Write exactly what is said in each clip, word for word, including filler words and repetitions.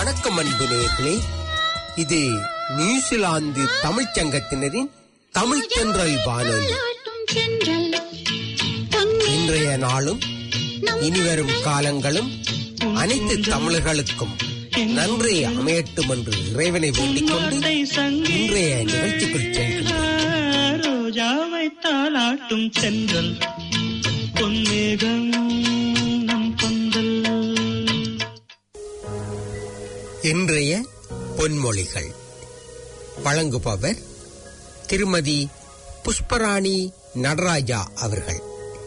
வணக்கம் அன்பு நேயர்களே, இது நியூசிலாந்து தமிழ்ச் சங்கத்தினரின் தமிழ் தென்றல் வானொலி. இன்றைய நாளும் இனிவரும் காலங்களும் அனைத்து தமிழர்களுக்கும் நன்றி அமையட்டும் என்று இறைவனை வேண்டிக் கொண்டு இன்றைய நிகழ்ச்சிக்குள் செல்கின்றோம். ரோஜாவை தாளாட்டும் சென்றல் பொன்மேகம் நம் பொங்கல். இன்றைய பொன்மொழிகள் வழங்குபவர் திருமதி புஷ்பராணி நடராஜா அவர்கள்.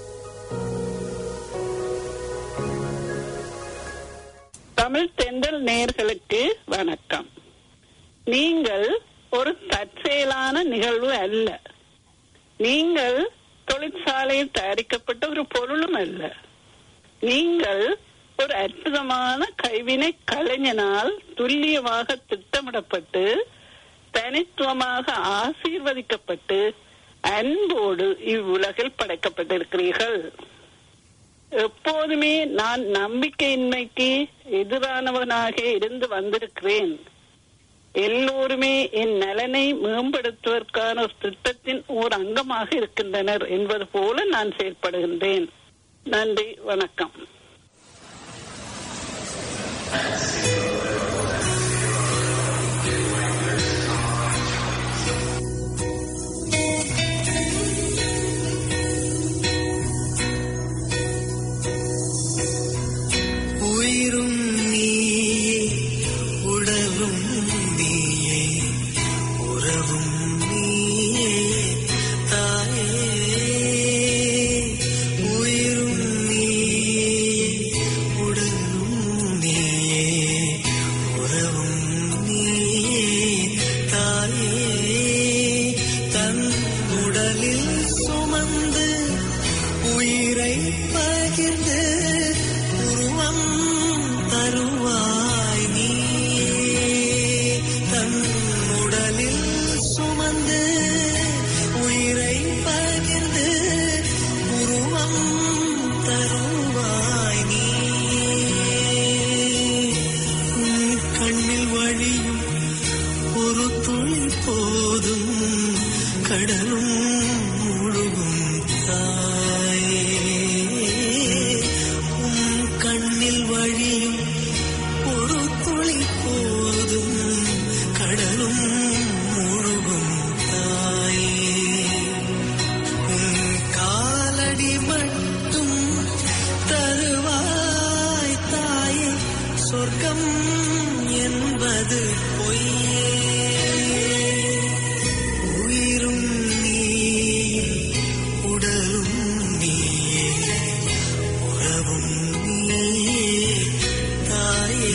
தமிழ் தென்றல் நேயர்களுக்கு வணக்கம். நீங்கள் ஒரு தற்செயலான நிகழ்வு அல்ல. நீங்கள் தொழிற்சாலையில் தயாரிக்கப்பட்ட ஒரு பொருளும் அல்ல. நீங்கள் ஒரு அற்புதமான கைவினை கலைஞனால் துல்லியமாக திட்டமிடப்பட்டு தனித்துவமாக ஆசீர்வதிக்கப்பட்டு அன்போடு இவ்வுலகில் படைக்கப்பட்டிருக்கிறீர்கள். எப்போதுமே நான் நம்பிக்கையின்மைக்கு எதிரானவனாக இருந்து வந்திருக்கிறேன். எல்லோருமே என் நலனை மேம்படுத்துவதற்கான ஒரு திட்டத்தின் ஓர் அங்கமாக இருக்கின்றனர் என்பது போல நான் செயல்படுகின்றேன். நன்றி, வணக்கம். உயிரும் நீயே, உடலும் நீயே, உறவும் நீயே தாயே. உயிரும் நீயே, உடலும் நீயே, உறவும் நீயே தாயே. தன் உடலில் சுமந்து உயிரை பகிர்ந்து உருவம் தருவாய் நீயே. தன் உடலில் சுமந்து உயிரை பகிர்ந்து உருவம் தருவாய் நீயே. கண்ணில் வழியும் ஒரு துளி போதும் கடலும் முழுகும் தாயே. உம் கண்ணில் வழியும் ஒரு துளி போதும் கடலும் முழுகும் தாயே. உம் காலடி மட்டும் தருவாய் தாயே. சொர்க்கம் என்பது பொய்யே. உயிரும் நீயே, உடலும் நீயே, உறவும் நீயே தாயே.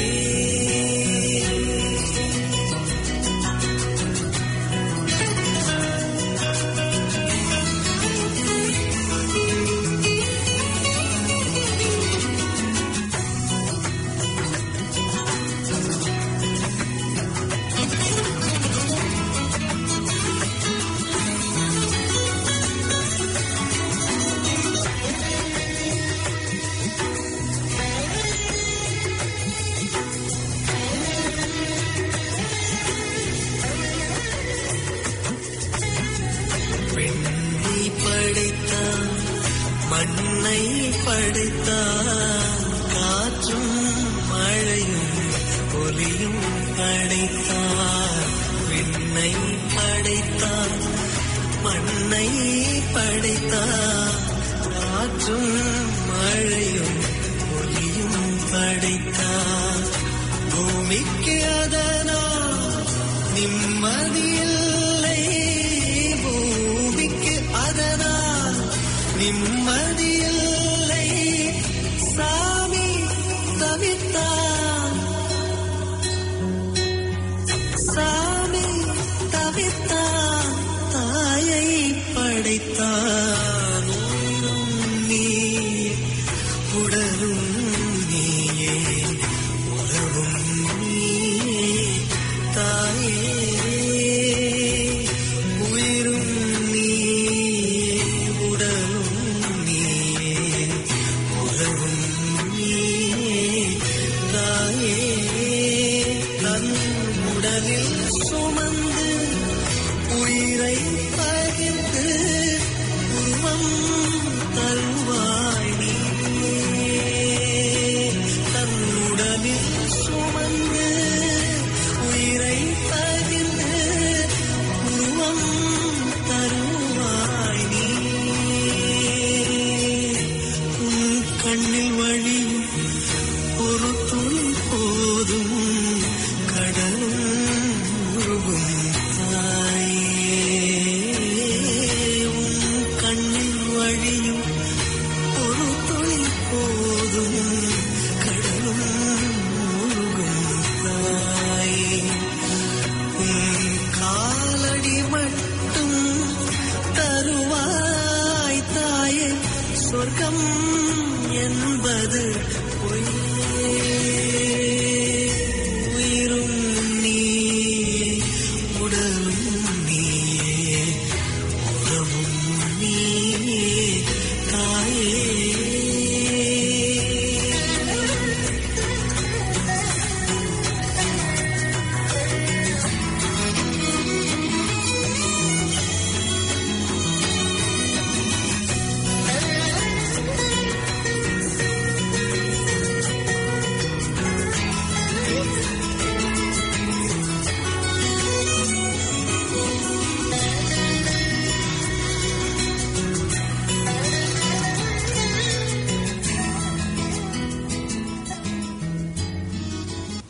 விண்ணை படைத்தான், மண்ணை படைத்தான், காற்றும் மழையும் ஒலியும் படைத்தான். விண்ணை படைத்தான், மண்ணை படைத்தான், காற்றும் மழையும் ஒலியும் படைத்தான். பூமிக்கு அதனால் நிம்மதியில்லை, பூமிக்கு அதனால் நிம்மதியில்லை. சாமி தவித்தான், சாமி தவித்தான், தாயை படைத்தான். உயிரும் நீயே, உடலும் நீயே, உறவும் நீயே தாயே. உயிரும் நீயே, உடலும் நீயே, உறவும் நீயே தாயே.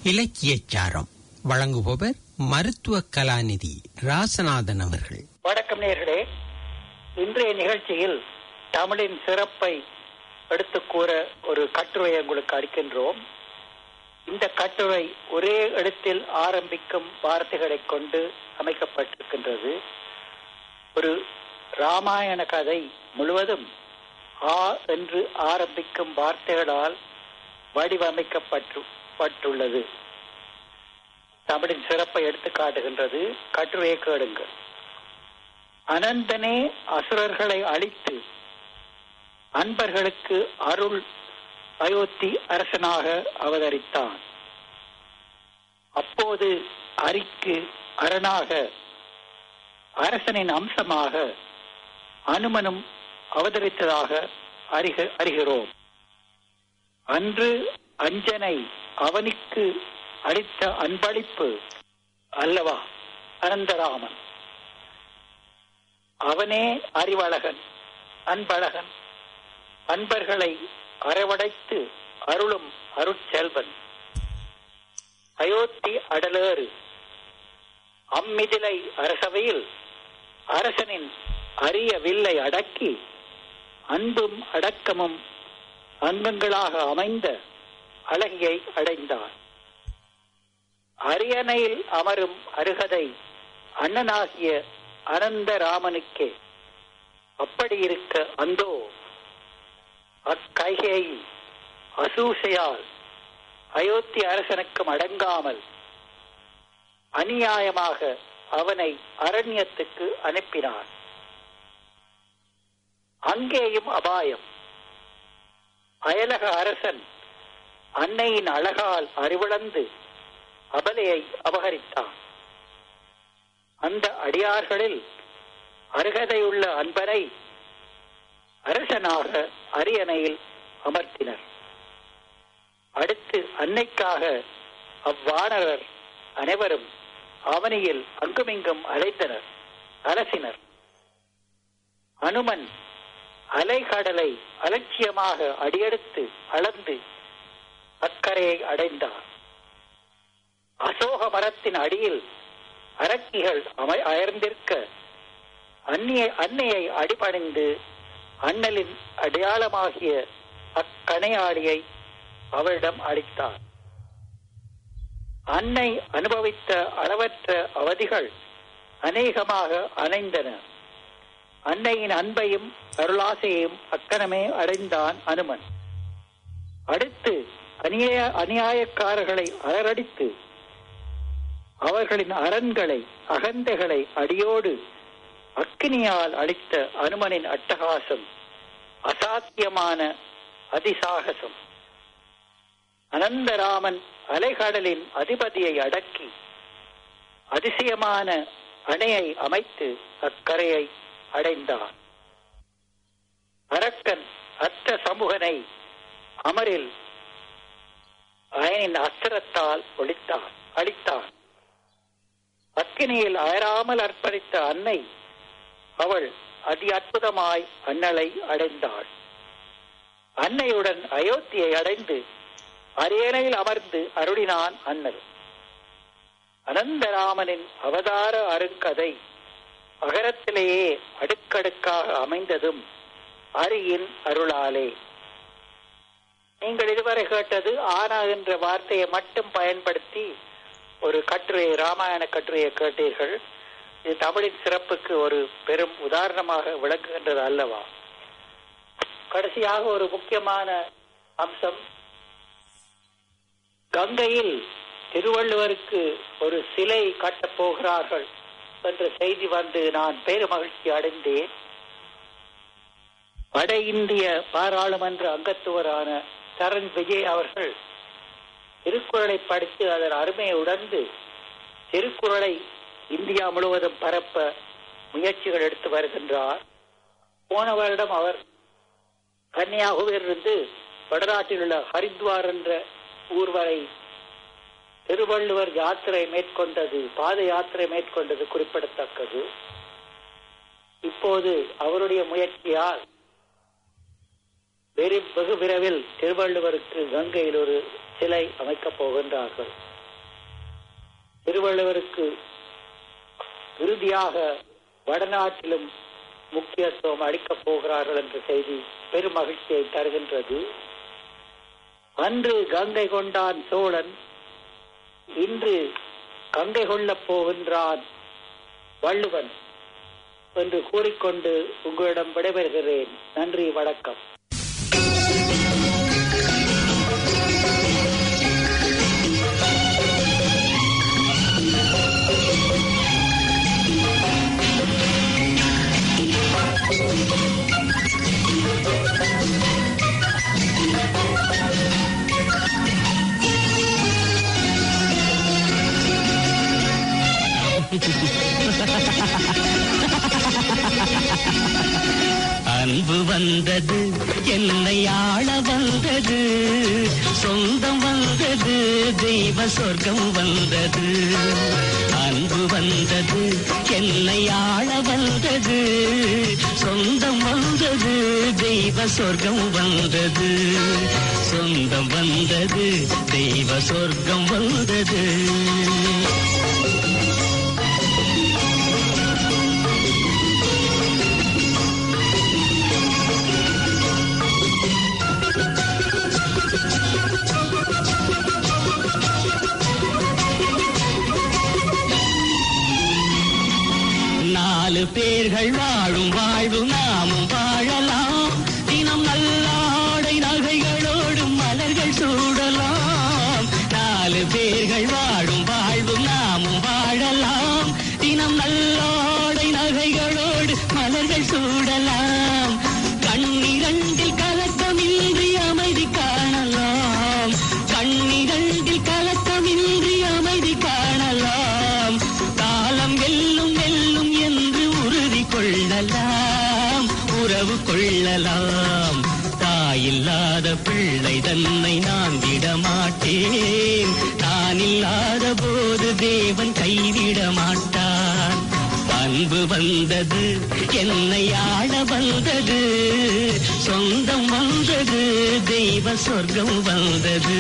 இலக்கியச் சாரம் வழங்குபவர் மருத்துவ கலாநிதி ராசநாதன் அவர்கள். வணக்கம் நேயர்களே. இன்றைய நிகழ்ச்சியில் தமிழின் சிறப்பை எடுத்து கூற ஒரு கட்டுரையை உங்களுக்கு அளிக்கின்றோம். இந்த கட்டுரை ஒரே இடத்தில் ஆரம்பிக்கும் வார்த்தைகளை கொண்டு அமைக்கப்பட்டிருக்கின்றது. ஒரு ராமாயண கதை முழுவதும் ஆ என்று ஆரம்பிக்கும் வார்த்தைகளால் வடிவமைக்கப்பட்டு பட்டுள்ளது. தமிழின் சிறப்பை எடுத்து காட்டுகின்றது. கட்டுரையை கேளுங்கள். அனந்தனே அசுரர்களை அழித்து அன்பர்களுக்கு அருள் அயோத்தி அரசனாக அவதரித்தான். அப்போது அரிக்கு அரணாக அரசனின் அம்சமாக அனுமனும் அவதரித்ததாக அறிக அறிகிறோம். அன்று அஞ்சனை அவனுக்கு அளித்த அன்பளிப்பு அல்லவா அனந்தராமன். அவனே அறிவழகன், அன்பழகன், அன்பர்களை அரவணைத்து அருளும் அருட்செல்வன். அயோத்தி அடலேறு அம்மிதிலை அரசவையில் அரசனின் அரிய வில்லை அடக்கி அன்பும் அடக்கமும் அங்கங்களாக அமைந்த அழகியை அடைந்தான். அரியணையில் அமரும் அருகதை அண்ணனாகிய அனந்தராமனுக்கே. அப்படி இருக்க அந்தோ அக்கைகை அசூசையால் அயோத்தி அரசனுக்கும் அடங்காமல் அநியாயமாக அவனை அரண்யத்துக்கு அனுப்பினான். அங்கேயும் அபாயம். அயலக அரசன் அன்னையின் அழகால் அறிவிழந்து அபலையை அபகரித்தான். அந்த அடியார்களில் அருகதையுள்ள அன்பரை அரசனாக அரியணையில் அமர்த்தினர். அடுத்து அன்னைக்காக அவ்வானவர் அனைவரும் அவனியில் அங்குமிங்கும் அலைத்தனர், அலசினர். அனுமன் அலைகடலை அலட்சியமாக அடியெடுத்து அளந்து அக்கரையை அடைந்தார். அசோக மரத்தின் அடியில் அரக்கிகள் அமை அயர்ந்திருக்க அந்நிய அன்னையை அடிபணிந்து அண்ணலின் அடையாளமாகிய அக்கணையாளியை அவரிடம் அளித்தார். அன்னை அனுபவித்த அளவற்ற அவதிகள் அநேகமாக அணைந்தன. அன்னையின் அன்பையும் அருளாசையையும் அக்கணமே அடைந்தான் அனுமன். அடுத்து அநியாய அநியாயக்காரர்களை அலரடித்து அவர்களின் அரண்களை அகந்தைகளை அடியோடு அக்கினியால் அளித்த அனுமனின் அட்டகாசம் அசாத்தியமான அதிசாகசம். அனந்தராமன் அலைகடலின் அதிபதியை அடக்கி அதிசயமான அணையை அமைத்து அக்கரையை அடைந்தான். அரக்கன் அத்த சமூகனை அமரில் அயனின் அஸ்திரத்தால் ஒழித்தான் அழித்தான். அக்கினியில் அயராமல் அர்ப்பணித்த அன்னை அவள் அதி அற்புதமாய் அண்ணலை அடைந்தாள். அன்னையுடன் அயோத்தியை அடைந்து அரியணையில் அமர்ந்து அருளினான் அண்ணல். அனந்தராமனின் அவதார அருங்கதை அகரத்திலேயே அடுக்கடுக்காக அமைந்ததும் அரியின் அருளாலே. நீங்கள் இதுவரை கேட்டது ஆனா என்ற வார்த்தையை மட்டும் பயன்படுத்தி ஒரு கட்டுரையை, ராமாயண கட்டுரையை கேட்டீர்கள். இது தமிழின் சிறப்புக்கு ஒரு பெரும் உதாரணமாக விளக்குகின்றது அல்லவா? கடைசியாக ஒரு முக்கியமான அம்சம். கங்கையில் திருவள்ளுவருக்கு ஒரு சிலை கட்டப் போகிறார்கள் என்ற செய்தி வந்து நான் பெரும் மகிழ்ச்சி அடைந்தேன். வட இந்திய பாராளுமன்ற அங்கத்துவரான சரண் விஜய் அவர்கள் திருக்குறளை படித்து அதன் அருமையை உணர்ந்து திருக்குறளை இந்தியா முழுவதும் பரப்ப முயற்சிகள் எடுத்து வருகின்றார். போன வருடம் அவர் கன்னியாகுமரியிலிருந்து வடநாட்டில் உள்ள ஹரித்வார் என்ற ஊர் வரை திருவள்ளுவர் யாத்திரை மேற்கொண்டது, பாத யாத்திரை மேற்கொண்டது குறிப்பிடத்தக்கது. இப்போது அவருடைய முயற்சியால் வெகு விரைவில் திருவள்ளுவருக்கு கங்கையில் ஒரு சிலை அமைக்கப் போகின்றார்கள். திருவள்ளுவருக்கு இறுதியாக வடநாட்டிலும் முக்கியத்துவம் அளிக்கப் போகிறார்கள் என்ற செய்தி பெரும் மகிழ்ச்சியை தருகின்றது. அன்று கங்கை கொண்டான் சோழன், இன்று கங்கை கொள்ளப் போகின்றான் வள்ளுவன் என்று கூறிக்கொண்டு உங்களிடம் விடைபெறுகிறேன். நன்றி, வணக்கம். அன்பு வந்தது, என்னை ஆள வந்தது, சொந்தம் வந்தது, தெய்வ சொர்க்கம் வந்தது. அன்பு வந்தது, என்னை ஆள வந்தது, சொந்தம் வந்தது, தெய்வ சொர்க்கம் வந்தது. சொந்தம் வந்தது, தெய்வ சொர்க்கம் வந்தது. நாலு பேர்கள் வாழும் வாழ்வு நாமும் வாழலாம். தினம் நல்லாடை நகைகளோடு மலர்கள் சூடலாம். நாலு பேர்கள் வாழும் வாழ்வு நாமும் வாழலாம். தினம் நல்லாடை நகைகளோடு மலர்கள் சூடலாம். கண்ணிரண்டில் கலக்கமின்றி அமைதி காணலாம். கண்ணிரண்டில் கலக்கமின்றி அமைதி காணலாம். காலம் வெல்லும் வெல்லும் என்று உறுதி கொள்ளலாம், உறவு கொள்ளலாம். தாயில்லாத பிள்ளை தன்னை நான் விடமாட்டேன். நான் இல்லாத போது தேவன் கைவிட மாட்டான். அன்பு வந்தது, என்னை ஆள வந்தது, சொந்தம் வந்தது, தெய்வ சொர்க்கம் வந்தது.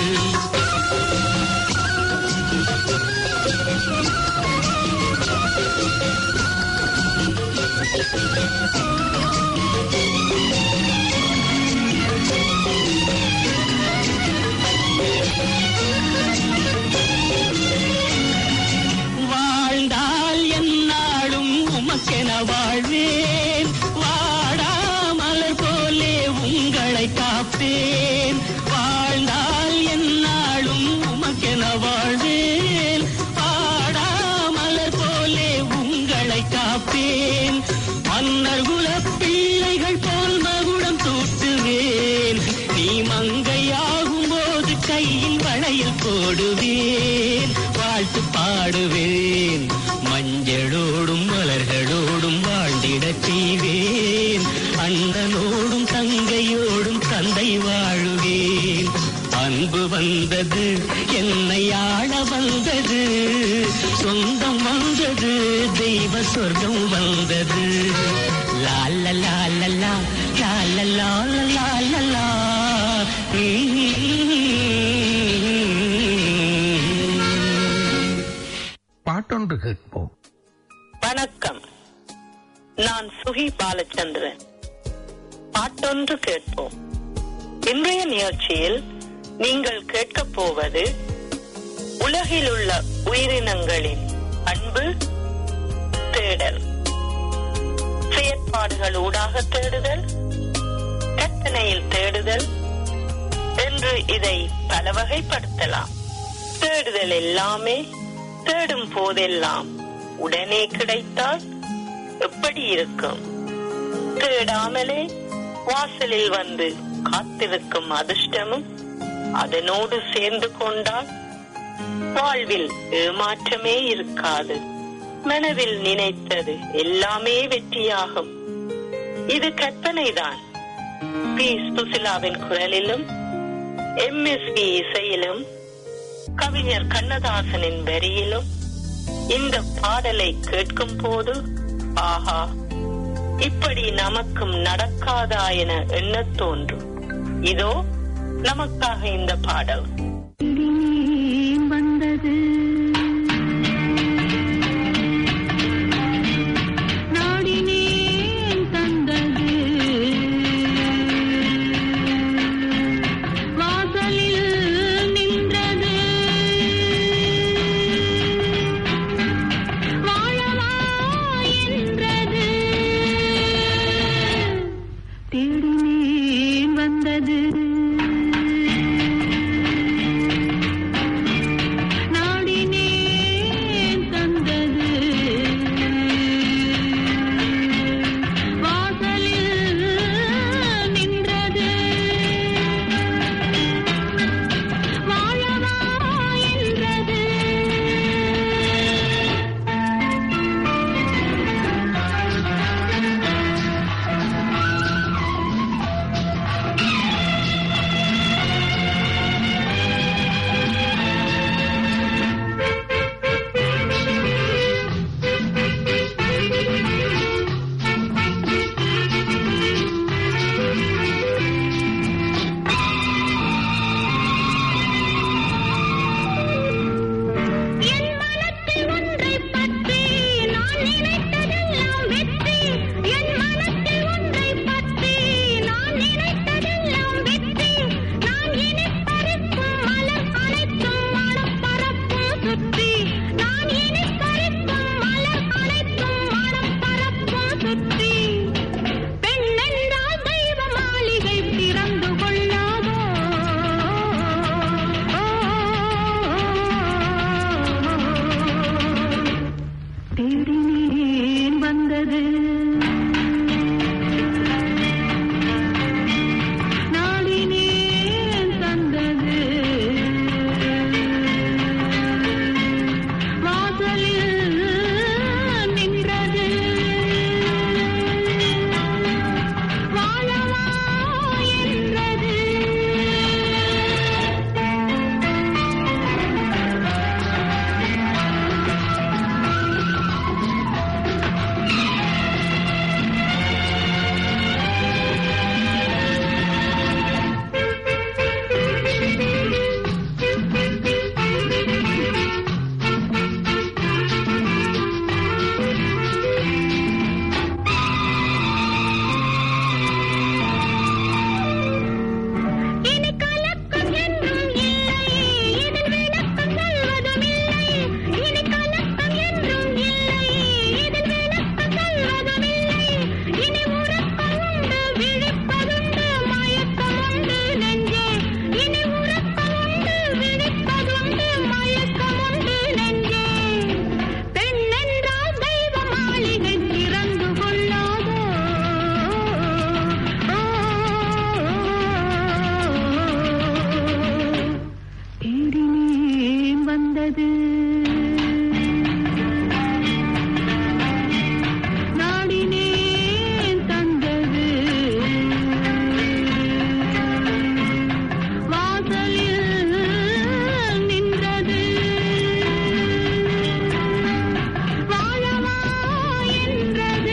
வாழ்ந்தால் என்னாலும் உமக்கென வாழ்வேன். வாடாமலர் போலே உங்களை காப்பேன். வாழ்ந்தால் என்னாலும் உமக்கென வாழ்வேன். வாடாமலர் போலே உங்களை காப்பேன். மன்னர் குல பிள்ளைகள் போல் மகுடம் தூட்டுவேன். நீ மங்கையாகும் போது கையில் வளையல் போடுவேன். வாழ்த்து பாடுவேன். மஞ்சளோடும் மலர்களோடும் வாழ்ந்திடச் செய்வேன். அண்ணனோடும் தங்கையோடும் தந்தை வாழுவேன். அன்பு வந்தது, என்னை ஆள வந்தது, சொந்தம் வந்தது, தெய்வ சொர்க்கம் வந்தது. லால லால லா லால லால லால லா. பாட்டொன்று கேட்போம். வணக்கம், நான் சுகி பாலச்சந்திரன். பாட்டொன்று கேட்போம். இன்றைய நிகழ்ச்சியில் நீங்கள் கேட்கப் போவது உலகில் உள்ள உயிரினங்களின் அன்பு தேடல், செயற்பாடுகள் ஊடாக தேடுதல், கற்பனையில் தேடுதல் என்று இதை பல வகைப்படுத்தலாம். தேடுதல் எல்லாமே தேடும் போதெல்லாம் உடனே கிடைத்தால் எப்படி இருக்கும்? தேடாமலே வாசலில் வந்து காத்திருக்கும் அதிர்ஷ்டமும் அதனோடு சேர்ந்து கொண்டால் வாழ்வில் ஏமாற்றமே இருக்காது. மனதில் நினைத்தது எல்லாமே வெற்றியாகும். இது கற்பனைதான். பி சுசிலாவின் குரலிலும் எம் எஸ் வி இசையிலும் கவிஞர் கண்ணதாசனின் வரியிலும் இந்த பாடலை கேட்கும் போது ஆஹா, இப்படி நமக்கும் நடக்காதா என எண்ணத் தோன்றும். இதோ நமக்காக இந்த பாடல். தந்தது நாடினேன் தந்தது வாசலில் நின்றது வாழவா என்றது.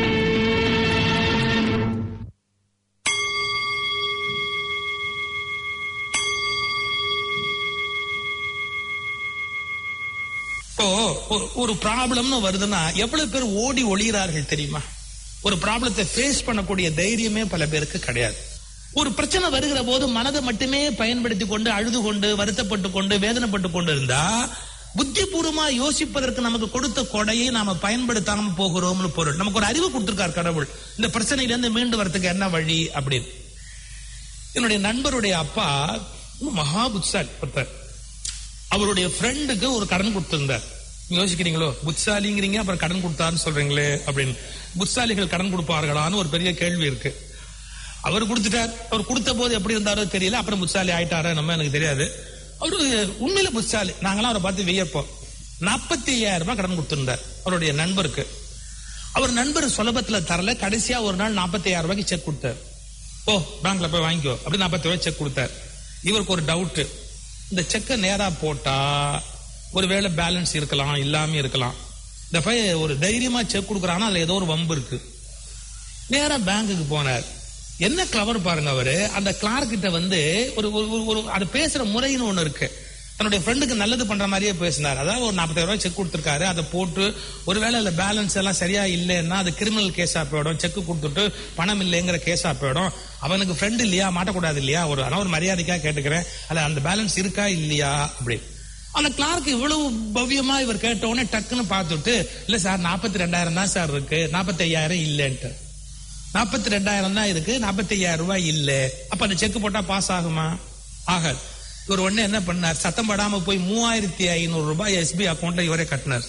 இப்போ ஒரு- ஒரு ப்ராப்ளம்னு வருதுன்னா எவ்வளவு பேர் ஓடி ஒளிகிறார்கள் தெரியுமா? ஒரு ப்ராப்ளத்தை ஃபேஸ் பண்ணக்கூடிய தைரியமே பல பேருக்கு கிடையாது. ஒரு பிரச்சனை வருகிற போது மனதை மட்டுமே பயன்படுத்தி கொண்டு அழுது கொண்டு வருத்தப்பட்டு கொண்டு வேதனைப்பட்டு கொண்டு இருந்தா புத்திபூர்வமா யோசிப்பதற்கு நமக்கு கொடுத்த கொடையை நாம பயன்படுத்தாம போகிறோம்னு பொருள். நமக்கு ஒரு அறிவு கொடுத்திருக்கார் கடவுள், இந்த பிரச்சனையில இருந்து மீண்டு வரதுக்கு என்ன வழி அப்படின்னு. என்னுடைய நண்பருடைய அப்பா மகா புட்சாலி ஒருத்தர். அவருடைய ஃப்ரெண்டுக்கு ஒரு கடன் கொடுத்திருந்தார். யோசிக்கிறீங்களோ, புட்சாலிங்கிறீங்க அப்புறம் கடன் கொடுத்தாருன்னு சொல்றீங்களே அப்படின்னு. புட்சாலிகள் கடன் கொடுப்பார்களான்னு ஒரு பெரிய கேள்வி இருக்கு. அவர் கொடுத்துட்டார். அவர் கொடுத்த போது எப்படி இருந்தாரோ தெரியல, அப்புறம் புட்சாலி ஆயிட்டாரோ நம்ம எனக்கு தெரியாது. அவரு உண்மையில புட்சாலி. நாங்களாம் அவரை பார்த்து வியப்போம். நாற்பத்தி ஐயாயிரம் ரூபாய் கடன் கொடுத்திருந்தார் அவருடைய நண்பருக்கு. அவர் நண்பர் சுலபத்துல தரல. கடைசியா ஒரு நாள் நாற்பத்தி ஐயாயிரம் ரூபாய்க்கு செக் கொடுத்தார். ஓ பேங்க்ல போய் வாங்கிக்கோ அப்படி நாற்பத்தி ரூபாய் செக் கொடுத்தார். இவருக்கு ஒரு டவுட், இந்த செக்கை நேரா போட்டா ஒருவேளை பேலன்ஸ் இருக்கலாம் இல்லாம இருக்கலாம். இந்த பையன் ஒரு தைரியமா செக் கொடுக்கறானா அதுல ஏதோ ஒரு வம்பு இருக்கு. நேரா பேங்குக்கு போனார். என்ன கிளவர் பாருங்க அவரு. அந்த கிளார்க் கிட்ட வந்து ஒரு ஒரு- ஒரு அது பேசுற முறைன்னு ஒண்ணு இருக்கு. தன்னுடைய ஃப்ரெண்டுக்கு நல்லது பண்ற மாதிரியே பேசினார். அதாவது ஒரு நாற்பத்தாயிரம் ரூபாய் செக் கொடுத்திருக்காரு, அதை போட்டு ஒருவேளை அதுல பேலன்ஸ் எல்லாம் சரியா இல்லைன்னா அது கிரிமினல் கேஸா போயிடும். செக் கொடுத்துட்டு பணம் இல்லைங்கிற கேஸா போயிடும். அவனுக்கு ஃப்ரெண்ட் இல்லையா, மாட்டக்கூடாது இல்லையா, ஒரு ஆனா ஒரு மரியாதைக்கா கேட்டுக்கிறேன், அல்ல அந்த பேலன்ஸ் இருக்கா இல்லையா அப்படி. அந்த கிளார்க் இவ்வளவு பவ்யமா இவர் கேட்ட உடனே டக்குன்னு பார்த்துட்டு, இல்ல சார் நாற்பத்தி ரெண்டாயிரம் தான் சார் இருக்கு, நாற்பத்தி ஐயாயிரம் இல்லைன்ட்டு. நாற்பத்தி ரெண்டாயிரம் தான் இருக்கு, நாற்பத்தி ஐயாயிரம் ரூபாய் இல்ல. அப்ப அந்த செக் போட்டா பாஸ் ஆகுமா? ஆகாது. இவர் உடனே என்ன பண்ணார், சத்தம் படாம போய் மூவாயிரத்தி ஐநூறு ரூபாய் எஸ்பி அக்கௌண்ட்ல இவரே கட்டினார்.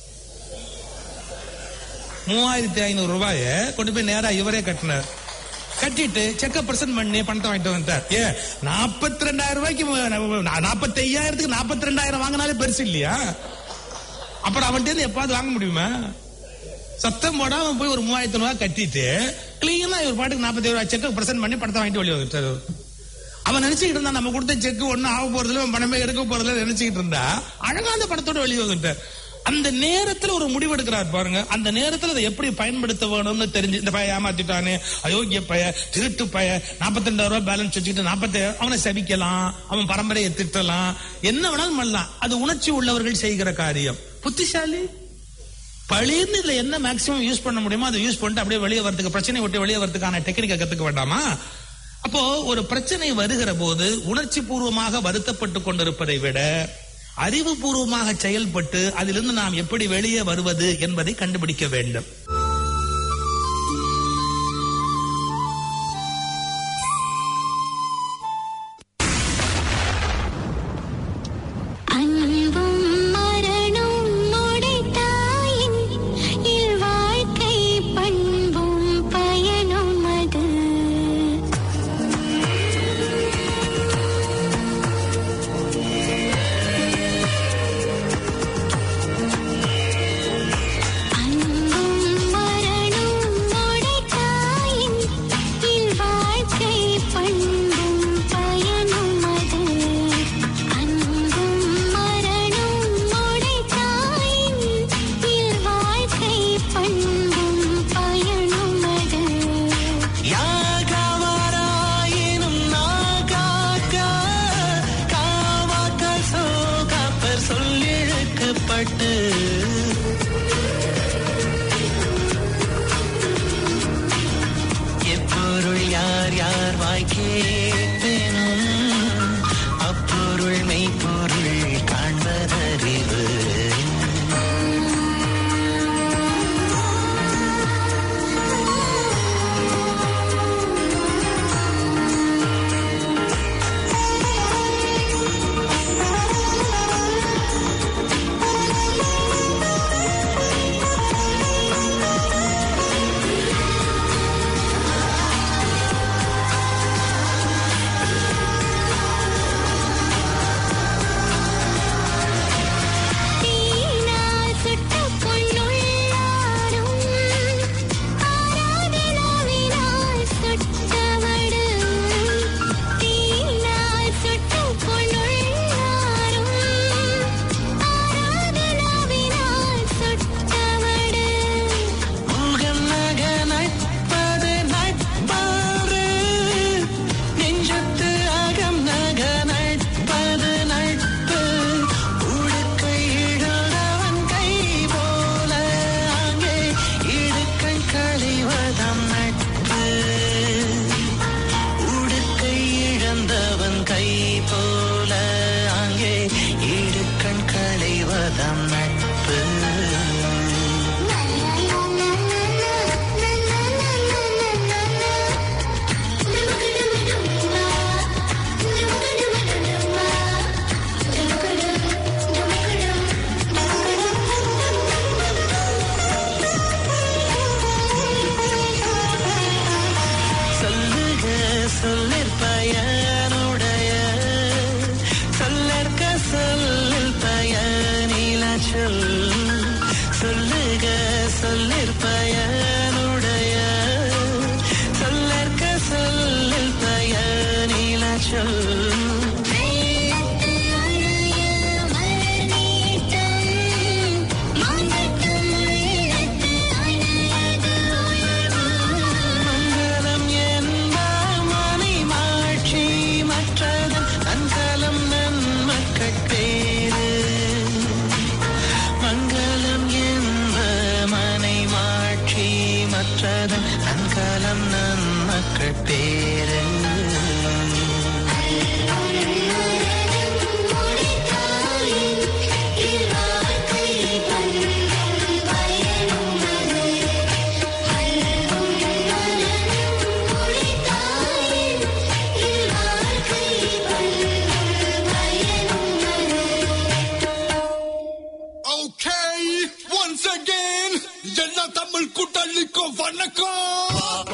மூவாயிரத்தி ஐநூறு ரூபாய கொண்டு போய் நேரா இவரே கட்டினார். கட்டிட்டு செக்க பிரசன்ட் பண்ணி பணத்தை வாங்கிட்டு வந்தார். ஏ நாற்பத்தி ரெண்டாயிரம் ரூபாய்க்கு நாற்பத்தி ஐயாயிரத்துக்கு நாற்பத்தி ரெண்டாயிரம் வாங்கினாலே பெருசு இல்லையா? அப்புறம் அவன்கிட்ட எப்பாவது வாங்க முடியுமா? சத்தம் போடாம போய் ஒரு மூவாயிரத்தி ரூபாய் கட்டிட்டு கிளீனா இவர் பாட்டுக்கு நாற்பத்தி ரூபாய் செக்க பிரசன்ட் பண்ணி பணத்தை வாங்கிட்டு வெளியே வந்துட்டாரு. அவன் நினைச்சுக்கிட்டு இருந்தா நம்ம கொடுத்த செக் ஒன்னும் ஆக போறதுல பணமே எடுக்க போறதுல நினைச்சுக்கிட்டு இருந்தா அழகா அந்த பணத்தோட வெளியே வந்துட்டார். அந்த நேரத்துல ஒரு முடிவு எடுக்கிறார் பாருங்க. அந்த நேரத்துல அதை எப்படி பயன்படுத்த வேணும்னு தெரிஞ்சு, இந்த பைய ஏமாத்திட்டானே, அயோக்கிய பைய, திருட்டு பைய, நாற்பத்தி ரெண்டாயிரம் ரூபாய் பேலன்ஸ் வச்சுக்கிட்டு நாற்பத்தி அவனை சபிக்கலாம், அவன் பரம்பரையை திட்டலாம், என்ன வேணாலும் பண்ணலாம். அது உணர்ச்சி உள்ளவர்கள் செய்கிற காரியம். புத்திசாலி பழின்னு இதுல என்ன மேக்சிமம் யூஸ் பண்ண முடியுமோ அதை யூஸ் பண்ணிட்டு அப்படியே வெளியே வரதுக்கு, பிரச்சனை விட்டு வெளியே வரதுக்கான டெக்னிக்கை கத்துக்க வேண்டாமா? அப்போ ஒரு பிரச்சனை வருகிற போது உணர்ச்சி பூர்வமாக வருத்தப்பட்டு கொண்டிருப்பதை விட அறிவுபூர்வமாக செயல்பட்டு அதிலிருந்து நாம் எப்படி வெளியே வருவது என்பதை கண்டுபிடிக்க வேண்டும். அதுதான் நட்பு. சொல்லிற் பயனுடைய சொல்லற்க சொல்லில் பயனில சொல். சொல்லுக சொல்லிற் பயனுடைய சொல்லற்க சொல்லில் பயனில சொல். அன்கலம் நன்மக்கள் பேரு. தமிழ் கூட்டணிக்கும் வணக்கம்.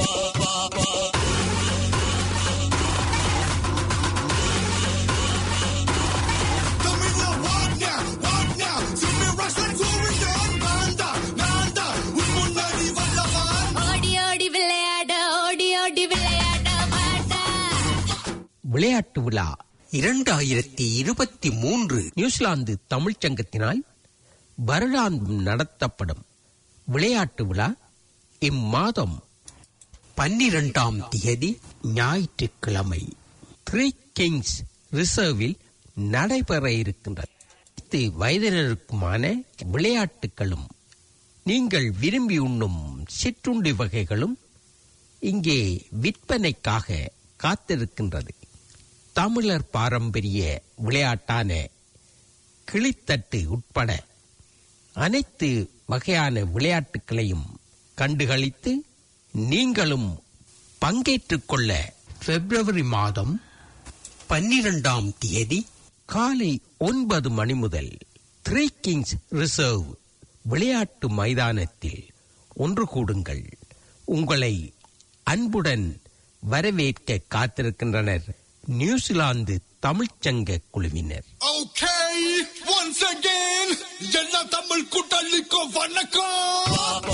தமிழ்ல வாட்யா வாட்யா சிம்மி ரசன் கூவிட்டான். நான்தா நான்தா உன் முன்னாடி வல்லவன். ஓடி ஓடி விளையாட ஓடி ஓடி விளையாட மாட்டா. விளையாட்டு விழா இரண்டாயிரத்தி இருபத்தி மூன்று நியூசிலாந்து தமிழ்ச்சங்கத்தினால் வருடாந்தம் நடத்தப்படும் விளையாட்டு விழா இம்மாதம் பன்னிரண்டாம் தேதி ஞாயிற்றுக்கிழமை த்ரீ கிங்ஸ் ரிசர்வில் நடைபெற இருக்கின்றது. அனைத்து வயதினருக்குமான விளையாட்டுகளும் நீங்கள் விரும்பி உண்ணும் சிற்றுண்டி வகைகளும் இங்கே விற்பனைக்காக காத்திருக்கின்றது. தமிழர் பாரம்பரிய விளையாட்டான கிளித்தட்டு உட்பட அனைத்து வகையான விளையாட்டுகளையும் கண்டுகளித்து நீங்களும் பங்கேற்றுக் கொள்ள பிப்ரவரி மாதம் பன்னிரண்டாம் தேதி காலை ஒன்பது மணி முதல் த்ரீ கிங்ஸ் ரிசர்வ் விளையாட்டு மைதானத்தில் ஒன்று கூடுங்கள். உங்களை அன்புடன் வரவேற்க காத்திருக்கின்றனர் நியூசிலாந்து தமிழ்ச்சங்க குழுவினர். Okay, once again, எல்லா தமிழ் கூட்டணிக்கும் வணக்கம்.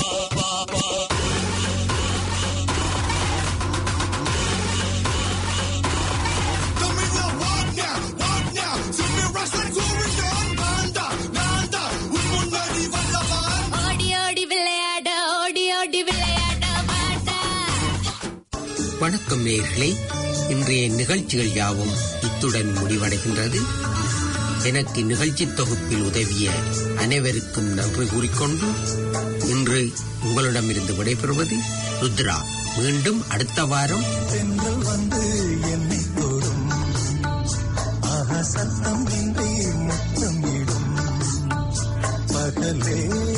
தமிழ்ல வாட்யா வாட்யா சிம்மி ரசன் கூவிட்டான். நான்தா நான்தா உன் முன்னாடி வல்லவன். ஓடி ஓடி விளையாட ஓடி ஓடி விளையாட மாட்டா. வணக்கம் நேயர்களே, இன்றைய நிகழ்ச்சிகள் யாவும் இத்துடன் முடிவடைகின்றது. எனக்கு நிகழ்ச்சி தொகுப்பில் உதவிய அனைவருக்கும் நன்றி கூறிக்கொண்டு இன்று உங்களிடமிருந்து விடைபெறுவது ருத்ரா. மீண்டும் அடுத்த வாரம் பெண்கள் வந்து என்னை தொடும். ஆஹா சத்தம் இன்றி முத்தம் இடும். பகலே